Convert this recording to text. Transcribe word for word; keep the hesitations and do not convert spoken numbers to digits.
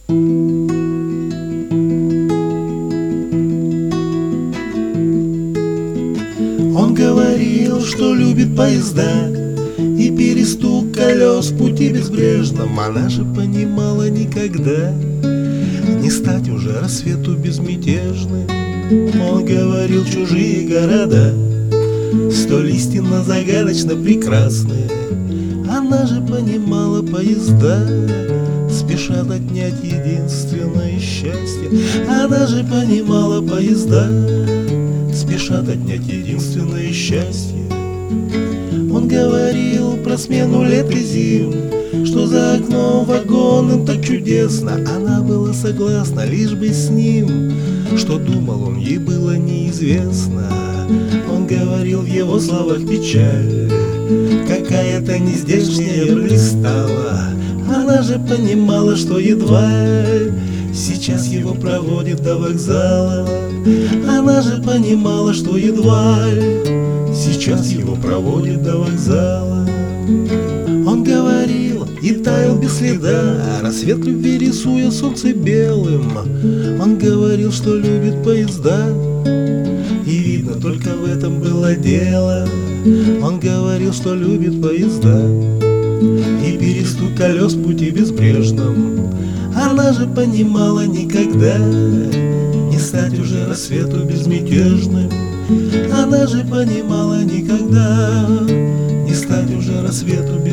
Он говорил, что любит поезда и перестук колес в пути безбрежном. Она же понимала никогда не стать уже рассвету безмятежным. Он говорил, чужие города столь истинно загадочно прекрасны. Она же понимала, поезда спешат отнять единственное счастье. Она же понимала, поезда спешат отнять единственное счастье. Он говорил про смену лет и зим, что за окном вагоном так чудесно. Она была согласна, лишь бы с ним. Что думал он, ей было неизвестно. Он говорил, в его словах печаль какая-то нездешняя блистала. Она же понимала, что едва сейчас его проводит до вокзала. Она же понимала, что едва сейчас его проводит до вокзала. Он говорил и таял без следа, рассвет любви рисуя солнце белым. Он говорил, что любит поезда, и видно, только в этом было дело. Он говорил, что любит поезда и перестук колес в пути безбрежном. Она же понимала, никогда не стать уже рассвету безмятежным. Она же понимала, никогда не стать уже рассвету